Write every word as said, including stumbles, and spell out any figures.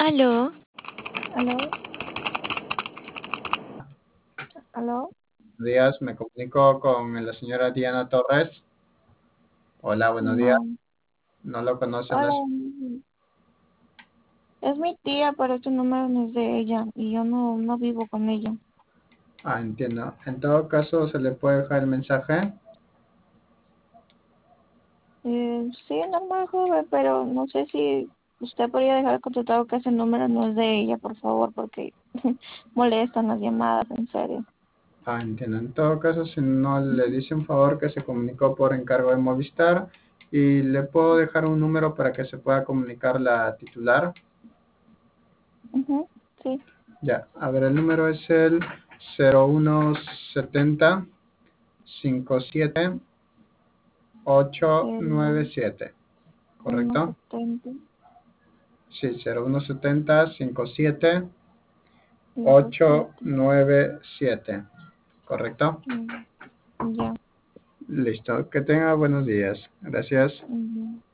Aló, ¿Aló? ¿Aló? Buenos días, me comunico con la señora Diana Torres. Hola, buenos días. No. No lo conocen, Hola, es... mm, es mi tía, pero este número no es de ella y yo no, no vivo con ella. Ah, entiendo. En todo caso, ¿se le puede dejar el mensaje? Eh, sí, normal, joven, pero no sé si usted podría dejar contratado que ese número no es de ella, por favor, porque molestan las llamadas, en serio. Ah, entiendo. En todo caso, si no le dice un favor que se comunicó por encargo de Movistar y le puedo dejar un número para que se pueda comunicar la titular. Ujú, sí. Ya, a ver, el número es el cero uno setenta cincuenta y siete ocho Cero, nueve siete, uno, ¿correcto? setenta, Sí, cero uno setenta cincuenta y siete cinco, ocho siete. nueve siete, ¿correcto? Mm, ya. Listo, que tenga buenos días. Gracias. Ujú.